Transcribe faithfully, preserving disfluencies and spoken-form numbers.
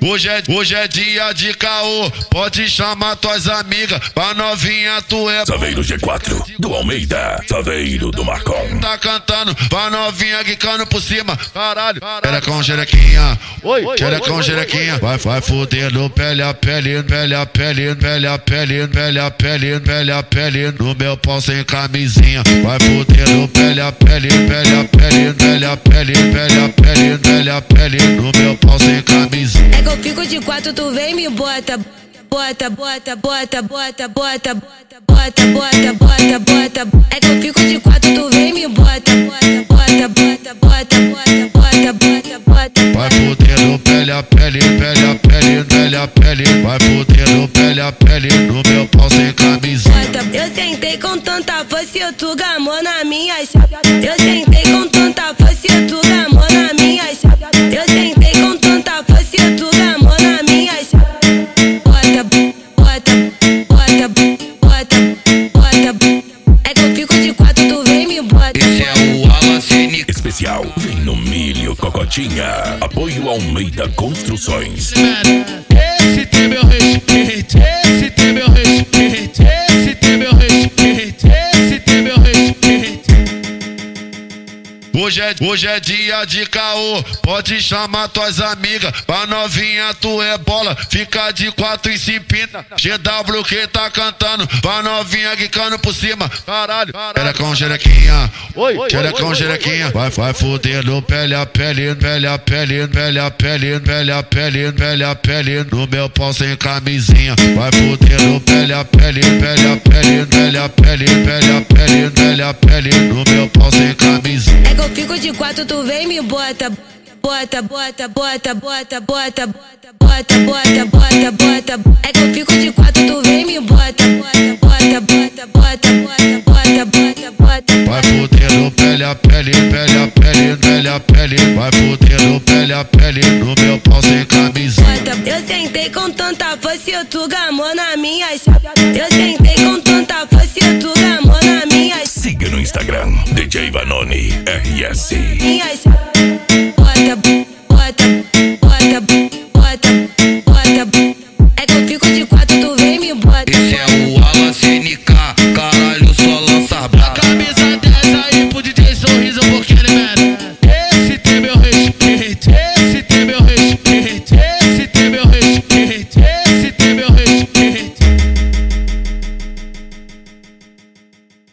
hoje é, hoje é dia de caô, pode chamar tuas amigas, pra novinha tu é Saveiro G quatro, do Almeida, Saveiro do Marcon. Tá cantando, pra novinha quicando por cima, caralho, xerecão, xerequinha, xerecão, xerequinha, vai, vai fudendo pele a pele, pele a pele, pele a pele, pele a pele, pele a pele, no meu pau sem camisinha, vai fudendo pele a pele, pele a pele, pele a pele, pele a pele, pele a pele, no meu pau sem camisinha. É que eu fico de quatro, tu vem e me bota, bota, bota, bota, bota, bota, bota, bota, bota, bota. É que eu fico de quatro, tu vem e me bota, bota, bota, bota, bota, bota, bota, bota. Vai fudendo pele a pele, pele a pele, pele a pele, vai fudendo pele a pele, no meu pau sem camisinha. Eu sentei com tanta força e tu gamou na minha chapa. Eu sentei com tanta força e tu gamou na minha chapa. Eu sentei com tanta força e tu gamou na minha chapa. Bota, bota, bota, bota, bota. É que eu fico de quatro, tu vem e me bota. Esse é o Alacene Especial, vem no milho, cocotinha. Apoio Almeida Construções. Esse tem meu respeito, esse tem meu respeito, esse tem meu respeito, esse tem meu respeito. Hoje é, hoje é dia de caô, pode chamar tuas amigas, pra novinha tu é bola, fica de quatro e se pinta. G W que tá cantando, pra novinha quicando por cima, caralho, xerecão, xerequinha, xerecão, xerequinha, vai, vai fudendo pele a pele, pele a pele, pele a pele, pele a pele, pele a pele, no meu pau sem camisinha, vai fudendo pele a pele, pele a pele, pele a pele, pele a pele, pele a pele, no meu pau sem camisinha. É que eu fico de quatro, tu vem e me bota, bota, bota, bota, bota, bota, bota, bota, bota, bota. É que eu fico de quatro, tu vem e me bota, bota, bota, bota, bota, bota, bota, bota. Vai fudendo pele a pele, pele a pele, pele a pele, vai fudendo pele a pele, no meu pau sem camisinha. Eu sentei com tanta força e tu gamou na minha chapa. Eu sentei com tanta força e tu gamou na minha chapa. Siga no Instagram, D J Vanoni R S. Minha chapa.